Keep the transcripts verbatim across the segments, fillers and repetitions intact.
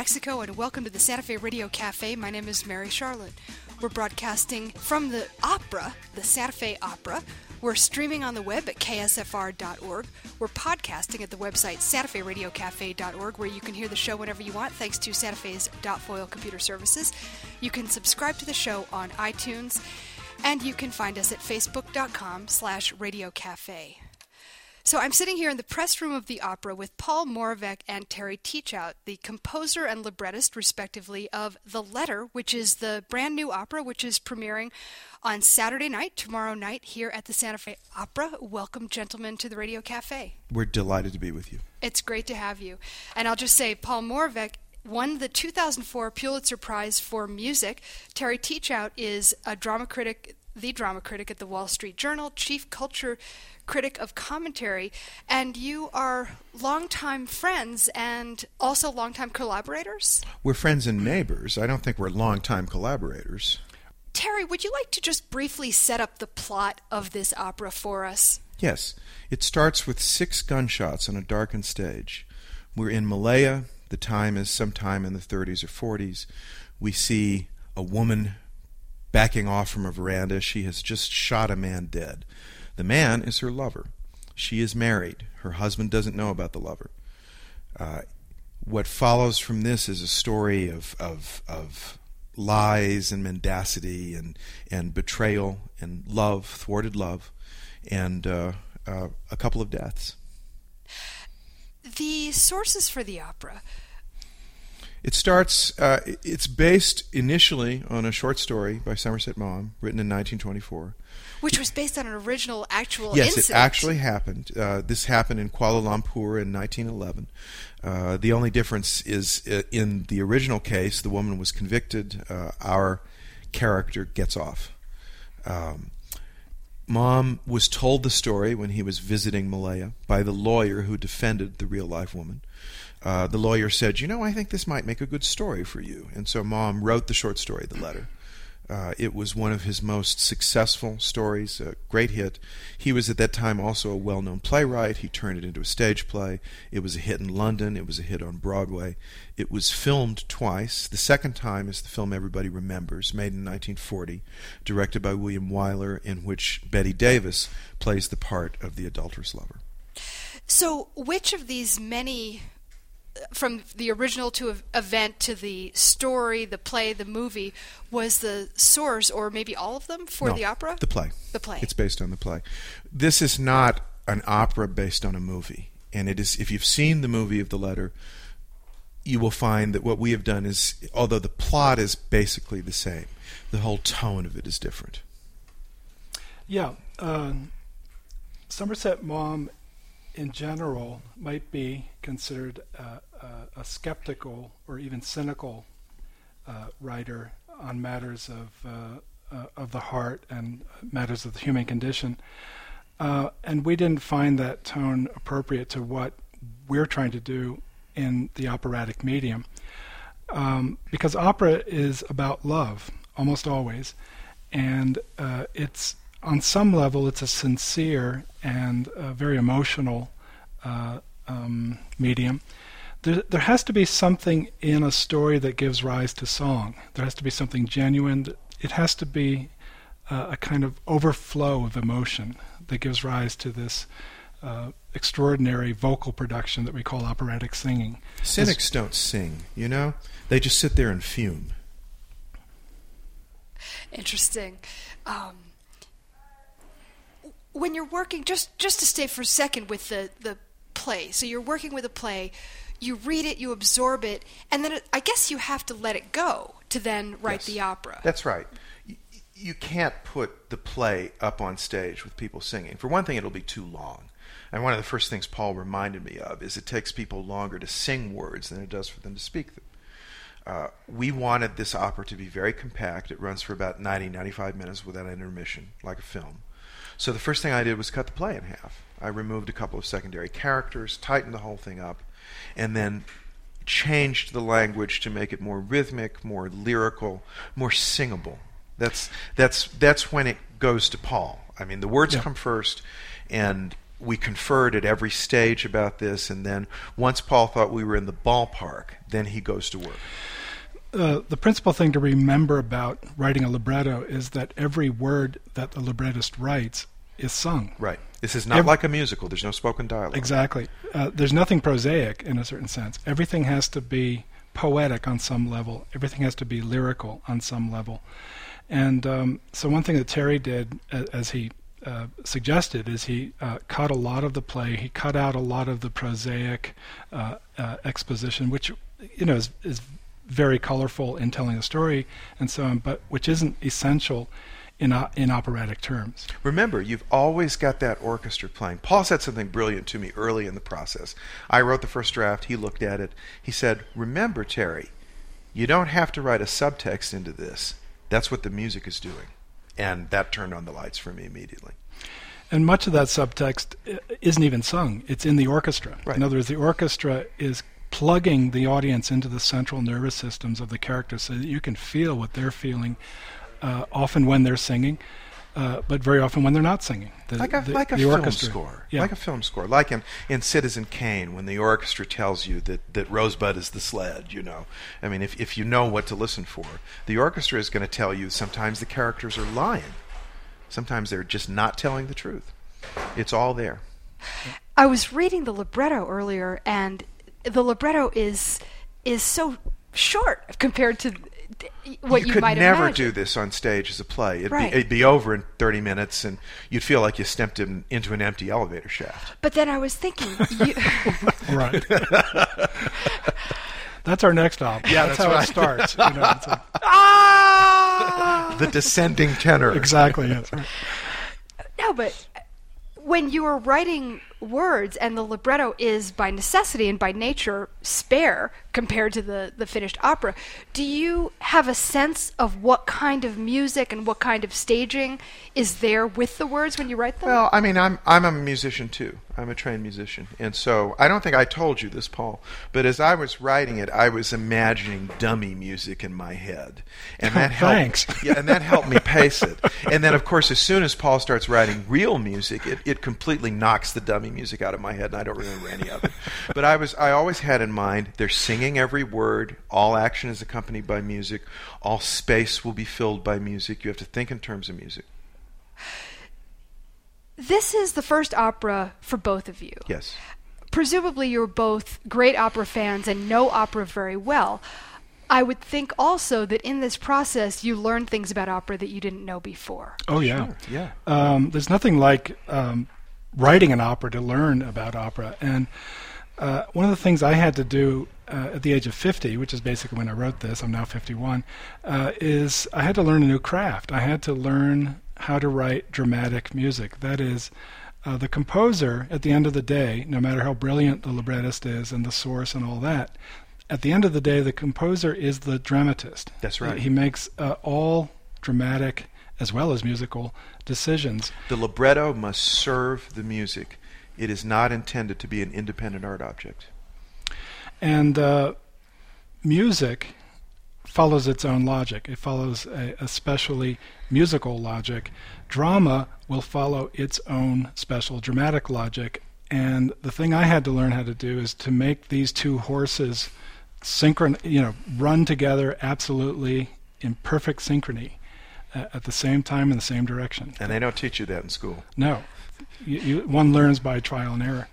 Mexico, and welcome to the Santa Fe Radio Cafe. My name is Mary Charlotte. We're broadcasting from the opera, the Santa Fe Opera. We're streaming on the web at K S F R dot org. We're podcasting at the website Santa Fe Radio Cafe dot org, where you can hear the show whenever you want, thanks to Santa Fe's .foil computer services. You can subscribe to the show on iTunes, and you can find us at facebook.com slash Radio Cafe. So I'm sitting here in the press room of the opera with Paul Moravec and Terry Teachout, the composer and librettist, respectively, of The Letter, which is the brand new opera, which is premiering on Saturday night, tomorrow night, here at the Santa Fe Opera. Welcome, gentlemen, to the Radio Cafe. We're delighted to be with you. It's great to have you. And I'll just say, Paul Moravec won the two thousand four Pulitzer Prize for Music. Terry Teachout is a drama critic, the drama critic at the Wall Street Journal, chief culture critic of commentary, and you are longtime friends and also longtime collaborators? We're friends and neighbors. I don't think we're longtime collaborators. Terry, would you like to just briefly set up the plot of this opera for us? Yes. It starts with six gunshots on a darkened stage. We're in Malaya. The time is sometime in the thirties or forties. We see a woman backing off from a veranda. She has just shot a man dead. The man is her lover. She is married. Her husband doesn't know about the lover. Uh, what follows from this is a story of of, of lies and mendacity and, and betrayal and love, thwarted love, and uh, uh, a couple of deaths. The sources for the opera. It starts, uh, it's based initially on a short story by Somerset Maugham, written in nineteen twenty-four. Which was based on an original actual yes, incident. Yes, it actually happened. Uh, this happened in Kuala Lumpur in nineteen eleven. Uh, the only difference is uh, in the original case, the woman was convicted. Uh, our character gets off. Um, Maugham was told the story when he was visiting Malaya by the lawyer who defended the real-life woman. Uh, the lawyer said, you know, I think this might make a good story for you. And so Maugham wrote the short story, The Letter. Uh, it was one of his most successful stories, a great hit. He was at that time also a well-known playwright. He turned it into a stage play. It was a hit in London. It was a hit on Broadway. It was filmed twice. The second time is the film everybody remembers, made in nineteen forty, directed by William Wyler, in which Bette Davis plays the part of the adulterous lover. So which of these many, from the original to event to the story, the play, the movie, was the source, or maybe all of them, for no, the opera? The play. The play. It's based on the play. This is not an opera based on a movie. And it is, if you've seen the movie of The Letter, you will find that what we have done is, although the plot is basically the same, the whole tone of it is different. Yeah. Uh, Somerset Maugham in general might be considered uh, a, a skeptical or even cynical uh, writer on matters of uh, uh, of the heart and matters of the human condition, uh, and we didn't find that tone appropriate to what we're trying to do in the operatic medium, um, because opera is about love almost always, and uh, it's on some level it's a sincere and uh, very emotional uh, um, medium. There, there has to be something in a story that gives rise to song. There has to be something genuine. It has to be uh, a kind of overflow of emotion that gives rise to this uh, extraordinary vocal production that we call operatic singing. Cynics It's, don't sing, you know? They just sit there and fume. Interesting. Um, when you're working, just, just to stay for a second with the, the play, so you're working with a play, you read it, you absorb it, and then it, I guess you have to let it go to then write Yes, the opera. That's right. You, you can't put the play up on stage with people singing. For one thing, it'll be too long. And one of the first things Paul reminded me of is it takes people longer to sing words than it does for them to speak them. Uh, we wanted this opera to be very compact. It runs for about ninety, ninety-five minutes without intermission, like a film. So the first thing I did was cut the play in half. I removed a couple of secondary characters, tightened the whole thing up, and then changed the language to make it more rhythmic, more lyrical, more singable. That's that's that's when it goes to Paul. I mean, the words yeah. come first, and we conferred at every stage about this, and then once Paul thought we were in the ballpark, then he goes to work. Uh, the principal thing to remember about writing a libretto is that every word that the librettist writes is sung. Right. This is not Every, like a musical. There's no spoken dialogue. Exactly. Uh, there's nothing prosaic in a certain sense. Everything has to be poetic on some level. Everything has to be lyrical on some level. And um, so one thing that Terry did, uh, as he uh, suggested, is he uh, cut a lot of the play. He cut out a lot of the prosaic uh, uh, exposition, which you know is, is very colorful in telling a story and so on, but which isn't essential in uh, in operatic terms. Remember, you've always got that orchestra playing. Paul said something brilliant to me early in the process. I wrote the first draft. He looked at it. He said, remember, Terry, you don't have to write a subtext into this. That's what the music is doing. And that turned on the lights for me immediately. And much of that subtext isn't even sung. It's in the orchestra. Right. In other words, the orchestra is plugging the audience into the central nervous systems of the characters so that you can feel what they're feeling, uh, often when they're singing, uh, but very often when they're not singing. The, like a, the, like a the film orchestra. score. Yeah. Like a film score. Like in, in Citizen Kane, when the orchestra tells you that, that Rosebud is the sled, you know. I mean, if, if you know what to listen for, the orchestra is going to tell you sometimes the characters are lying. Sometimes they're just not telling the truth. It's all there. I was reading the libretto earlier, and the libretto is is so short compared to what you, you could might never imagine. do this on stage as a play. It'd, Right. be, it'd be over in thirty minutes, and you'd feel like you stepped in, into an empty elevator shaft. But then I was thinking, you, Right. That's our next op. Yeah, that's, that's how right. it starts. You know, it's like, ah! The descending tenor. exactly. Yes. No, but when you are writing words and the libretto is by necessity and by nature spare compared to the, the finished opera, do you have a sense of what kind of music and what kind of staging is there with the words when you write them? Well, I mean, I'm I'm a musician too. I'm a trained musician, and so I don't think I told you this, Paul. But as I was writing it, I was imagining dummy music in my head, and that helped. Thanks. Yeah, and that helped me pace it. And then, of course, as soon as Paul starts writing real music, it, it completely knocks the dummy music out of my head, and I don't remember any of it. But I was I always had in mind they're singing every word. All action is accompanied by music. All space will be filled by music. You have to think in terms of music. This is the first opera for both of you. Yes. Presumably you're both great opera fans and know opera very well. I would think also that in this process you learned things about opera that you didn't know before. Oh, yeah. Sure, yeah. Um, there's nothing like um, writing an opera to learn about opera. And uh, one of the things I had to do uh, at the age of fifty, which is basically when I wrote this, I'm now fifty-one, uh, is I had to learn a new craft. I had to learn how to write dramatic music. That is, uh, the composer, at the end of the day, no matter how brilliant the librettist is and the source and all that, at the end of the day, the composer is the dramatist. That's right. He makes uh, all dramatic as well as musical decisions. The libretto must serve the music. It is not intended to be an independent art object. And uh, music follows its own logic. It follows a, a specially musical logic. Drama will follow its own special dramatic logic. And the thing I had to learn how to do is to make these two horses synchron, you know, run together absolutely in perfect synchrony uh, at the same time in the same direction. And they don't teach you that in school. No, you, you, one learns by trial and error.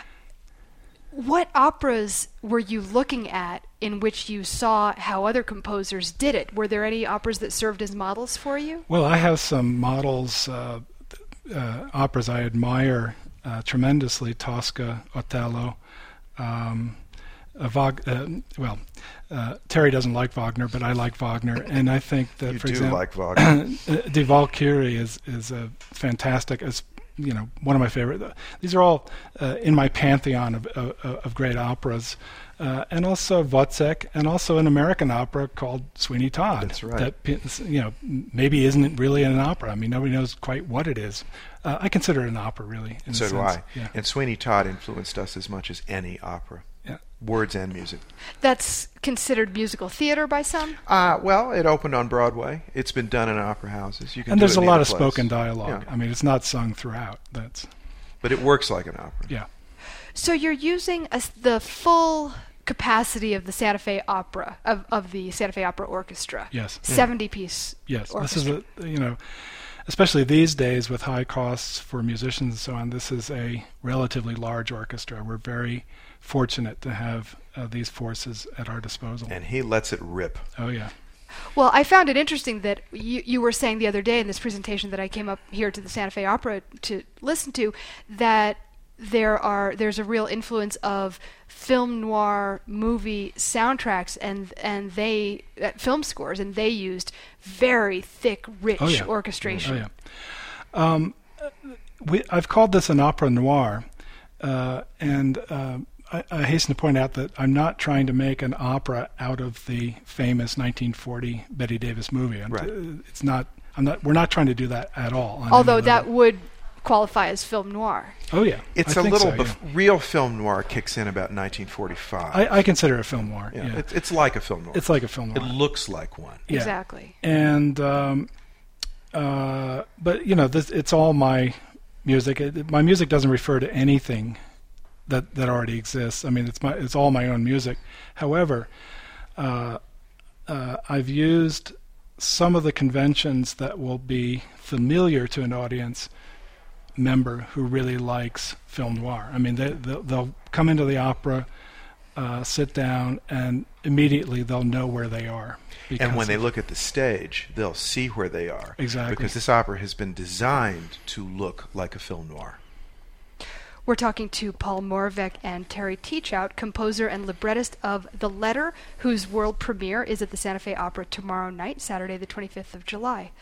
What operas were you looking at in which you saw how other composers did it? Were there any operas that served as models for you? Well, I have some models, uh, uh, operas I admire uh, tremendously, Tosca, Otello. Um, uh, Wag- uh, well, uh, Terry doesn't like Wagner, but I like Wagner, and I think that, You for do example, like Wagner. Die Walküre is is a fantastic, as you know, one of my favorite. These are all uh, in my pantheon of of, of great operas, uh, and also Wozzeck, and also an American opera called Sweeney Todd. That's right. That, you know, maybe isn't really an opera. I mean, nobody knows quite what it is. Uh, I consider it an opera, really. In So a do sense. I. Yeah. And Sweeney Todd influenced us as much as any opera. Yeah. Words and music. That's considered musical theater by some? Uh, well, it opened on Broadway. It's been done in opera houses. You can And do there's it a in lot either of place. spoken dialogue. Yeah. I mean, it's not sung throughout. That's but it works like an opera. Yeah. So you're using a, the full capacity of the Santa Fe Opera, of, of the Santa Fe Opera Orchestra. Yes. seventy-piece Yes. orchestra. This is a, you know, especially these days with high costs for musicians and so on, this is a relatively large orchestra. We're very fortunate to have uh, these forces at our disposal. And he lets it rip. Oh, yeah. Well, I found it interesting that you, you were saying the other day in this presentation that I came up here to the Santa Fe Opera to listen to, that there are there's a real influence of film noir movie soundtracks and and they uh, film scores, and they used very thick, rich Oh, yeah. orchestration. Oh, yeah. Um, we, I've called this an opera noir, uh, and uh, I, I hasten to point out that I'm not trying to make an opera out of the famous nineteen forty Bette Davis movie. I'm Right. t- it's not. I'm not. We're not trying to do that at all. on Although any that level. would qualify as film noir. Oh yeah, It's I a think little so, bef- yeah. real film noir kicks in about nineteen forty-five. I, I consider it a film noir. yeah, Yeah, It's, it's like a film noir. it's like a film It noir. looks like one. Yeah. Exactly. And um, uh, but you know, this, it's all my music. It, my music doesn't refer to anything that that already exists. I mean, it's my it's all my own music. However, uh, uh, I've used some of the conventions that will be familiar to an audience member who really likes film noir. I mean, they, they'll, they'll come into the opera, uh, sit down, and immediately they'll know where they are. And when because they of- look at the stage, they'll see where they are. Exactly. Because this opera has been designed to look like a film noir. We're talking to Paul Moravec and Terry Teachout, composer and librettist of The Letter, whose world premiere is at the Santa Fe Opera tomorrow night, Saturday the twenty-fifth of July.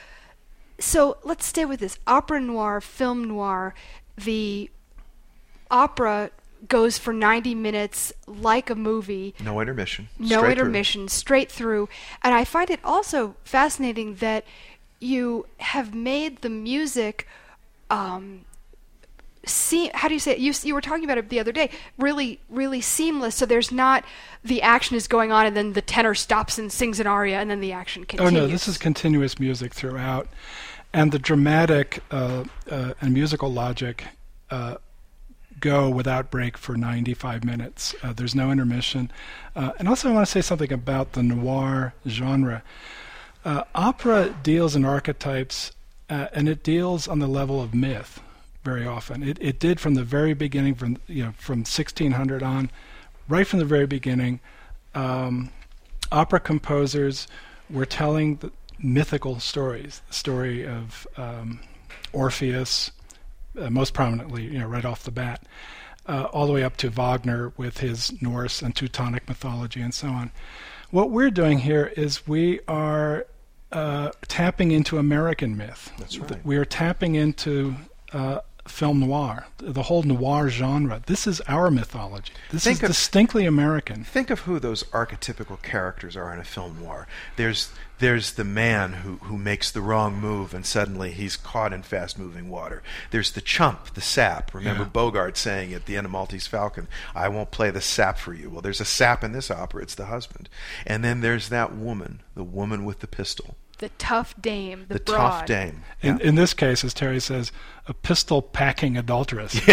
So let's stay with this. Opera noir, film noir. The opera goes for ninety minutes like a movie. No intermission. No straight through. intermission, straight through. And I find it also fascinating that you have made the music, um, see, how do you say it? You, you were talking about it the other day, really, really seamless. So there's not, the action is going on and then the tenor stops and sings an aria and then the action Oh continues. no, this is continuous music throughout, and the dramatic uh, uh, and musical logic uh, go without break for ninety-five minutes. Uh, there's no intermission. Uh, and also I want to say something about the noir genre. Uh, opera deals in archetypes, uh, and it deals on the level of myth very often. It, it did from the very beginning, from you know from sixteen hundred on, right from the very beginning. Um, opera composers were telling the mythical stories. The story of um, Orpheus, uh, most prominently, you know, right off the bat, uh, all the way up to Wagner with his Norse and Teutonic mythology and so on. What we're doing here is we are uh, tapping into American myth. That's right. We are tapping into uh, film noir, the whole noir genre. This is our mythology. This Think is of- distinctly American. Think of who those archetypical characters are in a film noir. There's there's the man who, who makes the wrong move and suddenly he's caught in fast-moving water. There's the chump, the sap. Remember Yeah. Bogart saying at the end of Maltese Falcon, I won't play the sap for you. Well, there's a sap in this opera. It's the husband. And then there's that woman, the woman with the pistol, The tough dame, the, the broad. tough dame. In, Yeah. in this case, as Terry says, a pistol-packing adulteress.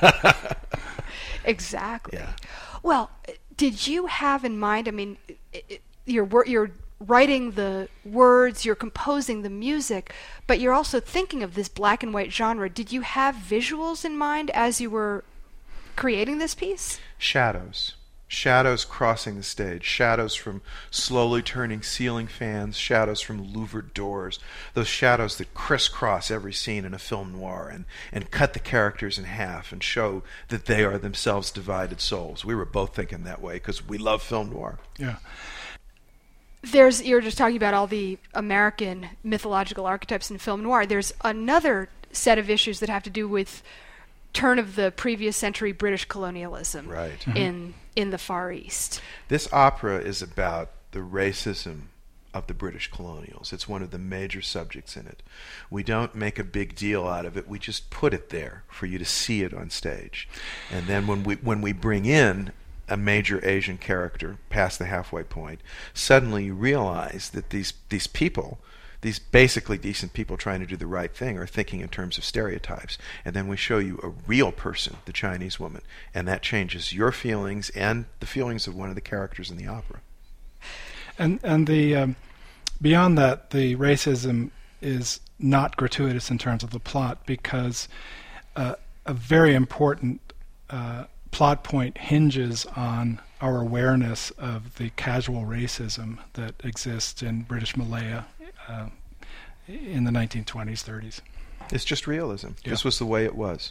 Exactly. Yeah. Well, did you have in mind? I mean, i- i- you're wor- you're writing the words, you're composing the music, but you're also thinking of this black and white genre. Did you have visuals in mind as you were creating this piece? Shadows. Shadows crossing the stage. Shadows from slowly turning ceiling fans. Shadows from louvered doors. Those shadows that crisscross every scene in a film noir and, and cut the characters in half and show that they are themselves divided souls. We were both thinking that way because we love film noir. Yeah. There's you're just talking about all the American mythological archetypes in film noir. There's another set of issues that have to do with turn of the previous century British colonialism Right. in in the Far East. This opera is about the racism of the British colonials. It's one of the major subjects in it. We don't make a big deal out of it. We just put it there for you to see it on stage. And then when we when we bring in a major Asian character past the halfway point, suddenly you realize that these these people, these basically decent people trying to do the right thing are thinking in terms of stereotypes. And then we show you a real person, the Chinese woman, and that changes your feelings and the feelings of one of the characters in the opera. And and the um, beyond that, the racism is not gratuitous in terms of the plot, because uh, a very important uh, plot point hinges on our awareness of the casual racism that exists in British Malaya uh, in the nineteen twenties, thirties. It's just realism. Yeah. This was the way it was.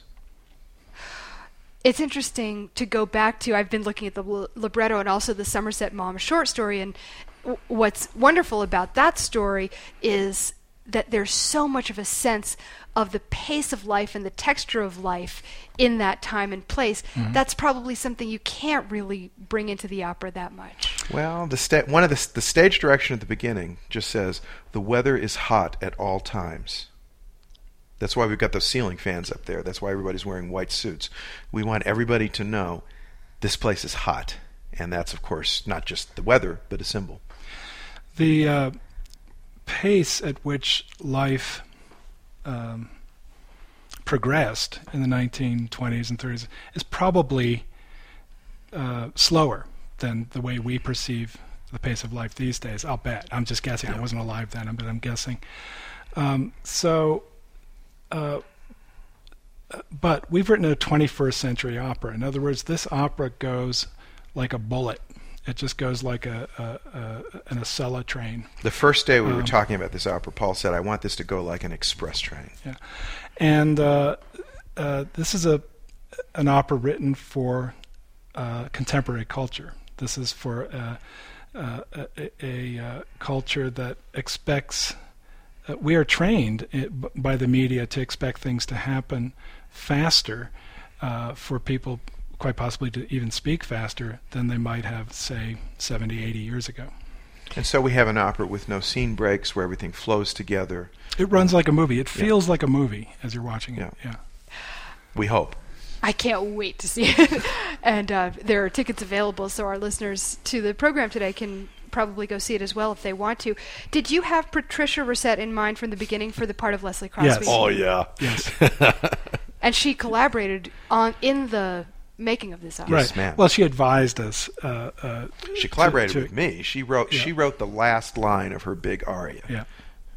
It's interesting to go back to, I've been looking at the l- libretto and also the Somerset Maugham short story, and w- what's wonderful about that story is that there's so much of a sense of the pace of life and the texture of life in that time and place. Mm-hmm. That's probably something you can't really bring into the opera that much. Well, the sta- one of the, the stage direction at the beginning just says, the weather is hot at all times. That's why we've got those ceiling fans up there. That's why everybody's wearing white suits. We want everybody to know this place is hot. And that's, of course, not just the weather, but a symbol. The uh, pace at which life um, progressed in the nineteen twenties and thirties is probably uh, slower than the way we perceive the pace of life these days. I'll bet. I'm just guessing. Yeah. I wasn't alive then, but I'm guessing. Um, so... Uh, but we've written a twenty-first century opera. In other words, this opera goes like a bullet. It just goes like a, a, a an Acela train. The first day we um, were talking about this opera, Paul said, I want this to go like an express train. Yeah, and uh, uh, this is a an opera written for uh, contemporary culture. This is for uh, uh, a, a, a culture that expects... Uh, we are trained I- b- by the media to expect things to happen faster, uh, for people quite possibly to even speak faster than they might have, say, seventy, eighty years ago. And so we have an opera with no scene breaks, where everything flows together. It runs like a movie. It feels yeah. like a movie as you're watching it. Yeah. yeah. We hope. I can't wait to see it. And uh, there are tickets available, so our listeners to the program today can probably go see it as well if they want to. Did you have Patricia Racette in mind from the beginning for the part of Leslie Crosby? Yes. Oh, yeah. Yes. And she collaborated on in the making of this opera. Right. Yes, ma'am. Well, she advised us. Uh, uh, she collaborated to, to, with me. She wrote. Yeah. She wrote the last line of her big aria. Yeah.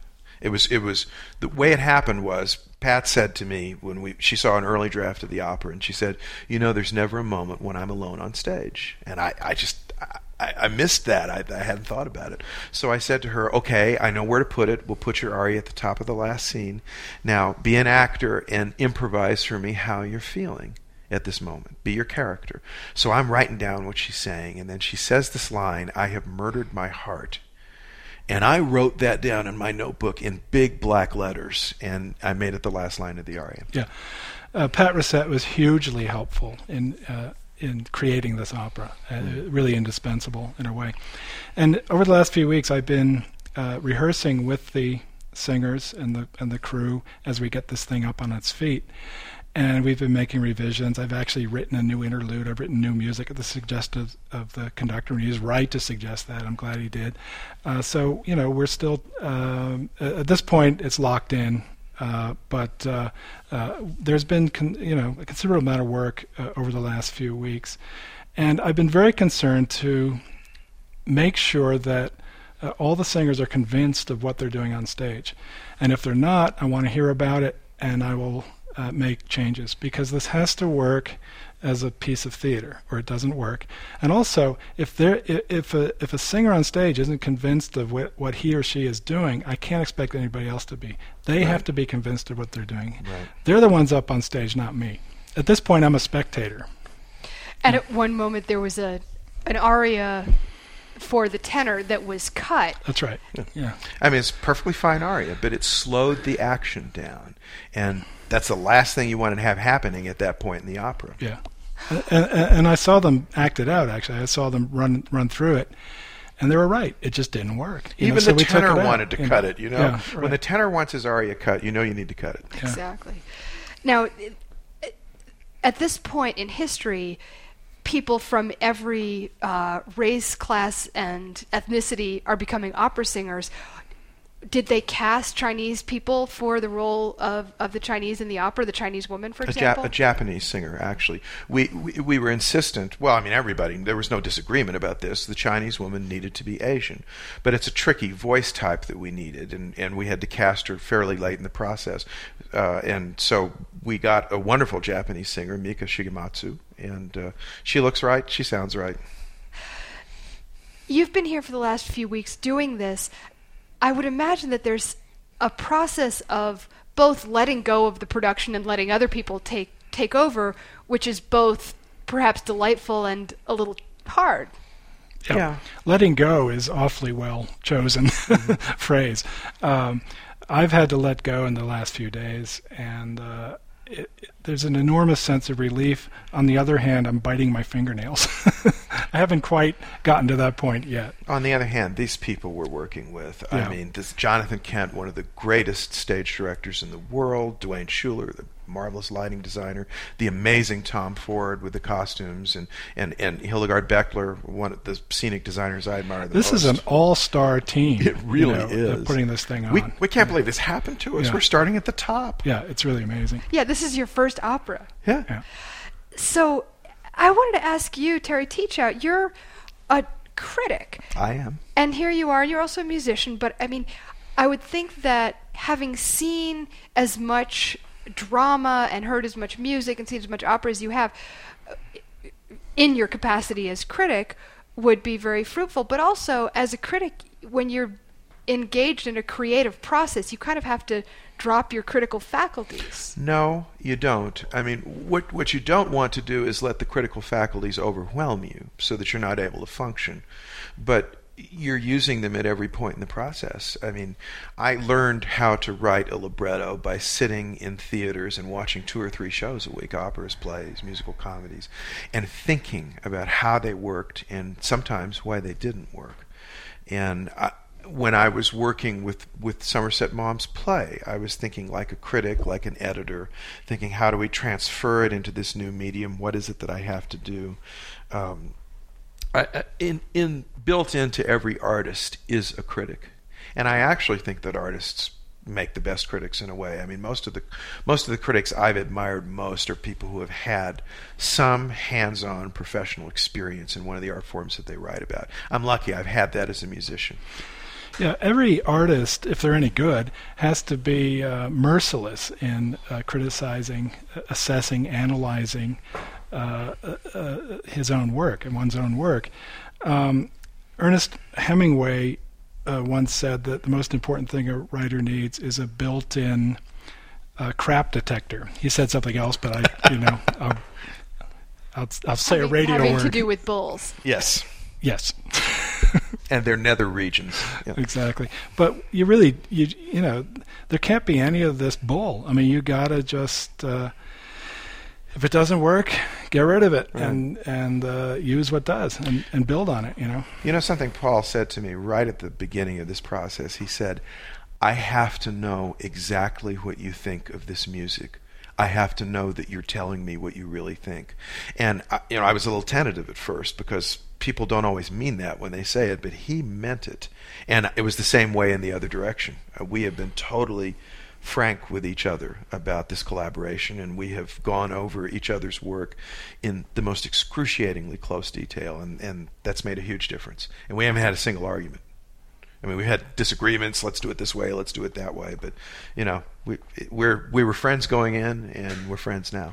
It was. It was the way it happened was Pat said to me when we she saw an early draft of the opera, and she said, "You know, there's never a moment when I'm alone on stage," and I, I just. I, I missed that. I, I hadn't thought about it. So I said to her, okay, I know where to put it. We'll put your aria at the top of the last scene. Now, be an actor and improvise for me how you're feeling at this moment. Be your character. So I'm writing down what she's saying, and then she says this line, I have murdered my heart. And I wrote that down in my notebook in big black letters, and I made it the last line of the aria. Yeah. Uh, Pat Racette was hugely helpful in... Uh, in creating this opera, uh, mm. really indispensable in a way. And over the last few weeks, I've been uh, rehearsing with the singers and the and the crew as we get this thing up on its feet. And we've been making revisions. I've actually written a new interlude. I've written new music at the suggestion of the conductor, and he was right to suggest that. I'm glad he did. Uh, so, you know, we're still, um, at this point, it's locked in. Uh, but uh, uh, there's been, con- you know, a considerable amount of work uh, over the last few weeks, and I've been very concerned to make sure that uh, all the singers are convinced of what they're doing on stage, and if they're not, I want to hear about it, and I will uh, make changes, because this has to work as a piece of theater, or it doesn't work. And also, if there, if a if a singer on stage isn't convinced of what, what he or she is doing, I can't expect anybody else to be. They right. have to be convinced of what they're doing. Right. They're the ones up on stage, not me. At this point, I'm a spectator. And at one moment, there was a an aria for the tenor that was cut. That's right. Yeah. yeah. I mean, it's a perfectly fine aria, but it slowed the action down, and that's the last thing you want to have happening at that point in the opera. Yeah, and, and, and I saw them act it out. Actually, I saw them run run through it, and they were right. It just didn't work. You Even know, so the tenor wanted to you cut know? it. You know, yeah, right. when the tenor wants his aria cut, you know you need to cut it. Yeah. Exactly. Now, at this point in history, people from every uh, race, class, and ethnicity are becoming opera singers. did they cast Chinese people for the role of, of the Chinese in the opera, the Chinese woman, for A, example? Jap- a Japanese singer, actually. We, we we were insistent. Well, I mean, everybody. There was no disagreement about this. The Chinese woman needed to be Asian, but it's a tricky voice type that we needed, and, and we had to cast her fairly late in the process. Uh, and so we got a wonderful Japanese singer, Mika Shigematsu, and uh, she looks right. She sounds right. You've been here for the last few weeks doing this. I would imagine that there's a process of both letting go of the production and letting other people take take over, which is both perhaps delightful and a little hard. Yeah. Yeah. Letting go is awfully well chosen mm-hmm. phrase. Um, I've had to let go in the last few days, and uh, it, it, there's an enormous sense of relief. On the other hand, I'm biting my fingernails. I haven't quite gotten to that point yet. On the other hand, these people we're working with, Yeah. I mean, this Jonathan Kent, one of the greatest stage directors in the world, Dwayne Schuler, the marvelous lighting designer, the amazing Tom Ford with the costumes, and, and, and Hildegard Beckler, one of the scenic designers I admire the This most. is an all-star team. It really you know, is. putting this thing on. We, we can't yeah. believe this happened to us. Yeah. We're starting at the top. Yeah, it's really amazing. Yeah, this is your first opera. Yeah. Yeah. So I wanted to ask you, Terry Teachout, you're a critic. I am. And here you are, you're also a musician, but I mean, I would think that having seen as much drama and heard as much music and seen as much opera as you have uh, in your capacity as critic would be very fruitful. But also, as a critic, when you're engaged in a creative process, you kind of have to drop your critical faculties. No, you don't. I mean, what what you don't want to do is let the critical faculties overwhelm you so that you're not able to function. But you're using them at every point in the process. I mean, I learned how to write a libretto by sitting in theaters and watching two or three shows a week, operas, plays, musical comedies, and thinking about how they worked and sometimes why they didn't work. And I, when I was working with, with Somerset Maugham's play, I was thinking like a critic, like an editor, thinking how do we transfer it into this new medium? What is it that I have to do? Um, I, in, in built into every artist is a critic, and I actually think that artists make the best critics in a way. I mean, most of the most of the critics I've admired most are people who have had some hands-on professional experience in one of the art forms that they write about. I'm lucky; I've had that as a musician. Yeah, every artist, if they're any good, has to be uh, merciless in uh, criticizing, assessing, analyzing uh, uh, his own work and one's own work. Um, Ernest Hemingway uh, once said that the most important thing a writer needs is a built-in uh, crap detector. He said something else, but I, you know, I'll, I'll, I'll say having, a radio having word. to do with bulls. Yes. Yes. And their nether regions. Yeah. Exactly. But you really, you you know, there can't be any of this bull. I mean, you gotta just, uh, if it doesn't work, get rid of it, Right. and and uh, use what does, and, and build on it. You know. You know something Paul said to me right at the beginning of this process? He said, I have to know exactly what you think of this music. I have to know that you're telling me what you really think. And I, you know, I was a little tentative at first because people don't always mean that when they say it, but he meant it. And it was the same way in the other direction. Uh, we have been totally frank with each other about this collaboration, and we have gone over each other's work in the most excruciatingly close detail, and, and that's made a huge difference. And we haven't had a single argument. I mean, we had disagreements. Let's do it this way. Let's do it that way. But you know, we we're we were friends going in, and we're friends now.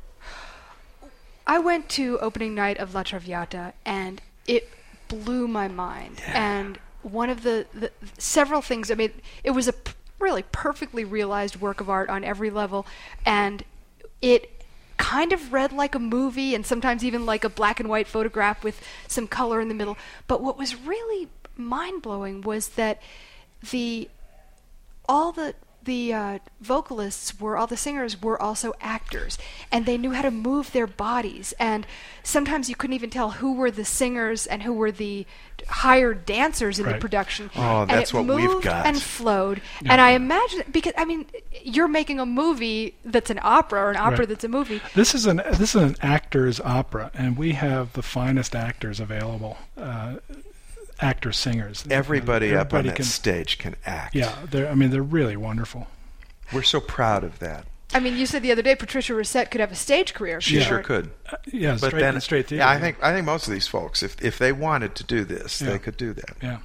I went to opening night of La Traviata, and it blew my mind. Yeah. And one of the, the several things. I mean, it was a p- really perfectly realized work of art on every level, and it kind of read like a movie, and sometimes even like a black and white photograph with some color in the middle. But what was really mind-blowing was that the all the the uh, vocalists were all the singers were also actors, and they knew how to move their bodies, and sometimes you couldn't even tell who were the singers and who were the hired dancers in Right. the production. Oh, and that's it what moved we've got. and flowed. Yeah. And I imagine, because I mean, you're making a movie that's an opera, or an opera Right. that's a movie. This is an this is an actor's opera, and we have the finest actors available. Uh, actor singers. Everybody, you know, up on everybody that can, stage can act. Yeah, they're. I mean, they're really wonderful. We're so proud of that. I mean, you said the other day Patricia Racette could have a stage career. She Yeah. sure could. Uh, yeah, But straight, then, straight theater. yeah, I think I think most of these folks, if if they wanted to do this, Yeah. they could do that. Yeah.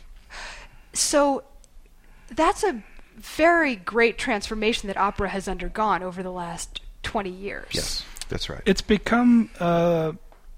So that's a very great transformation that opera has undergone over the last twenty years. Yes, that's right. It's become, uh,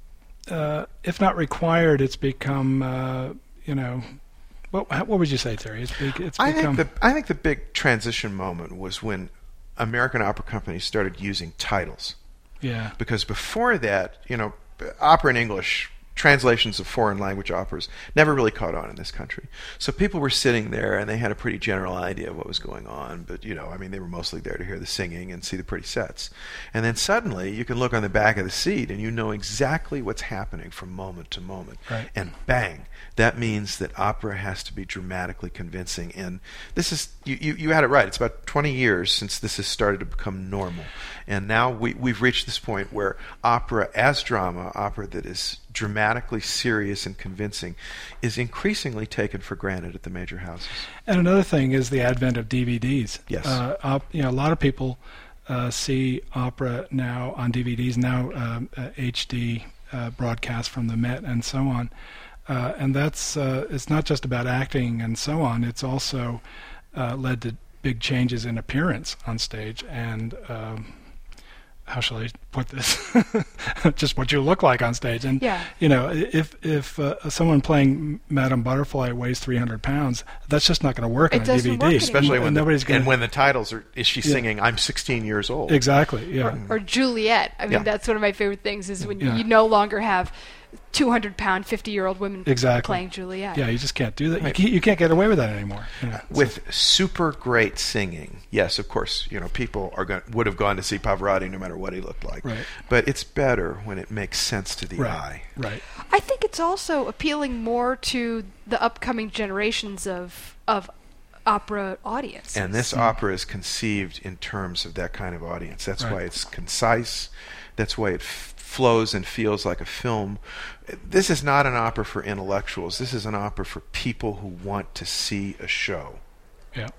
uh, if not required, it's become, uh, you know, what what would you say, Terry? It's, be, it's I become. think the I think the big transition moment was when American opera companies started using titles. Yeah. Because before that, you know, opera in English, translations of foreign language operas never really caught on in this country. So people were sitting there and they had a pretty general idea of what was going on, but you know, I mean, they were mostly there to hear the singing and see the pretty sets. And then suddenly you can look on the back of the seat and you know exactly what's happening from moment to moment. Right. And bang, that means that opera has to be dramatically convincing. And this is, you, you, you had it right, it's about twenty years since this has started to become normal. And now we, we've reached this point where opera as drama, opera that is dramatically serious and convincing, is increasingly taken for granted at the major houses. And another thing is the advent of D V Ds. Yes. Uh, op, you know, a lot of people uh, see opera now on D V Ds, now um, uh, H D uh, broadcasts from the Met and so on. Uh, and that's uh, it's not just about acting and so on. It's also uh, led to big changes in appearance on stage and um, how shall I put this? Just what you look like on stage. And Yeah. you know, if if uh, someone playing Madame Butterfly weighs three hundred pounds, that's just not going to work It on a doesn't D V D. work anymore. Especially when, nobody's the, going and when the titles are, is she Yeah. singing, I'm sixteen years old. Exactly. Yeah. Or Juliet. I mean, Yeah. that's one of my favorite things is when Yeah. you no longer have two hundred pound, fifty-year-old women Exactly. playing Juliet. Yeah, you just can't do that. You Right. can't, you can't get away with that anymore. You know, With super great singing, yes, of course, you know, people are going, would have gone to see Pavarotti no matter what he looked like. Right. But it's better when it makes sense to the right. eye. Right. I think it's also appealing more to the upcoming generations of of opera audiences. And this opera is conceived in terms of that kind of audience. That's Right. why it's concise. That's why it f- flows and feels like a film. This is not an opera for intellectuals. This is an opera for people who want to see a show. Yeah.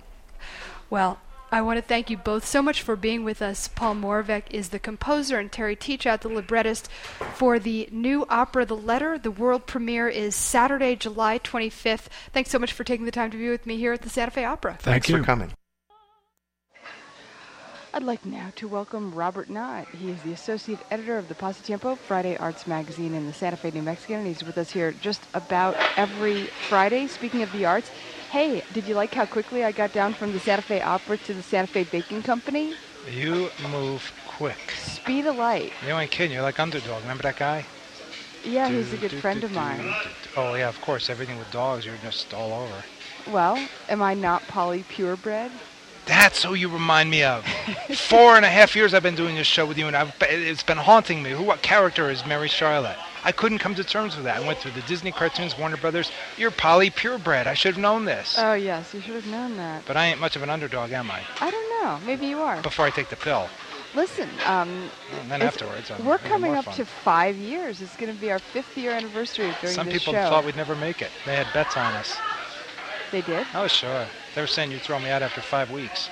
Well, I want to thank you both so much for being with us. Paul Moravec is the composer and Terry Teachout, the librettist for the new opera, The Letter. The world premiere is Saturday, July twenty-fifth. Thanks so much for taking the time to be with me here at the Santa Fe Opera. Thank Thanks you. for coming. I'd like now to welcome Robert Knott. He is the associate editor of the Pasatiempo, Friday Arts Magazine in the Santa Fe, New Mexican, and he's with us here just about every Friday. Speaking of the arts, hey, did you like how quickly I got down from the Santa Fe Opera to the Santa Fe Baking Company? You move quick. Speed of light. You ain't kidding. You're like Underdog. Remember that guy? Yeah, he's a Do, good do, friend do, of do, mine. do, do. Oh, yeah, of course. Everything with dogs, you're just all over. Well, am I not Polly Purebred? That's who you remind me of. Four and a half years I've been doing this show with you, and I've, it's been haunting me. Who, what character is Mary Charlotte? I couldn't come to terms with that. I went through the Disney cartoons, Warner Brothers. You're Polly Purebred. I should have known this. Oh, yes, you should have known that. But I ain't much of an underdog, am I? I don't know. Maybe you are. Before I take the pill. Listen, um, And then it's- afterwards, I'm we're having coming more up fun. to five years. It's going to be our fifth year anniversary during Some this people show. thought we'd never make it. They had bets on us. They did? I was sure. They were saying you'd throw me out after five weeks.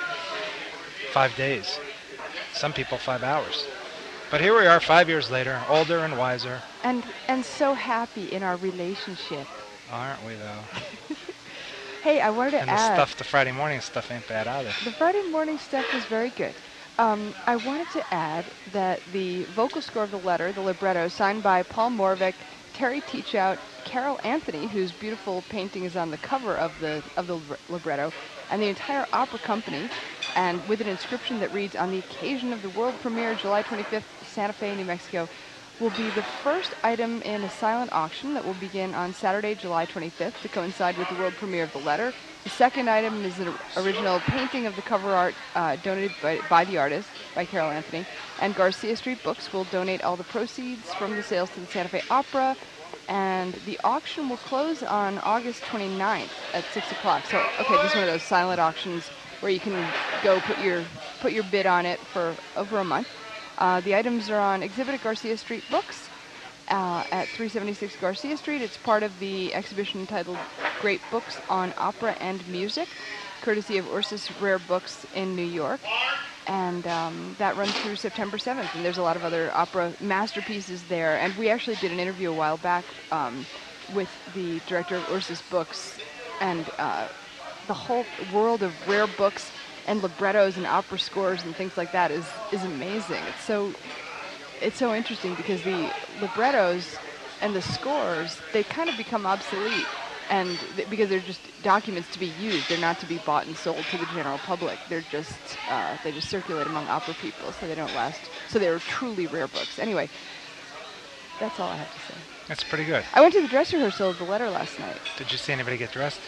Five days. Some people five hours. But here we are five years later, older and wiser. And and so happy in our relationship. Aren't we, though? Hey, I wanted to And the add, stuff, the Friday morning stuff ain't bad either. the Friday morning stuff was very good. Um, I wanted to add that the vocal score of The Letter, the libretto, signed by Paul Moravec, Terry Teachout, Carol Anthony, whose beautiful painting is on the cover of the of the libretto, and the entire opera company, and with an inscription that reads, "On the occasion of the world premiere, July twenty-fifth, Santa Fe, New Mexico," will be the first item in a silent auction that will begin on Saturday, July twenty-fifth, to coincide with the world premiere of The Letter. The second item is an original painting of the cover art uh, donated by, by the artist, by Carol Anthony. And Garcia Street Books will donate all the proceeds from the sales to the Santa Fe Opera. And the auction will close on August twenty-ninth at six o'clock. So, okay, this is one of those silent auctions where you can go put your put your bid on it for over a month. Uh, the items are on exhibit at Garcia Street Books. uh, at three seventy-six Garcia Street. It's part of the exhibition entitled Great Books on Opera and Music, courtesy of Ursus Rare Books in New York. And um, that runs through September seventh. And there's a lot of other opera masterpieces there. And we actually did an interview a while back um, with the director of Ursus Books, and uh, the whole world of rare books and librettos and opera scores and things like that is is amazing. It's so it's so interesting because the librettos and the scores, they kind of become obsolete, and th- because they're just documents to be used. They're not to be bought and sold to the general public. They're just uh, they just circulate among opera people, so they don't last. So they're truly rare books. Anyway, that's all I have to say. That's pretty good. I went to the dress rehearsal of The Letter last night. Did you see anybody get dressed?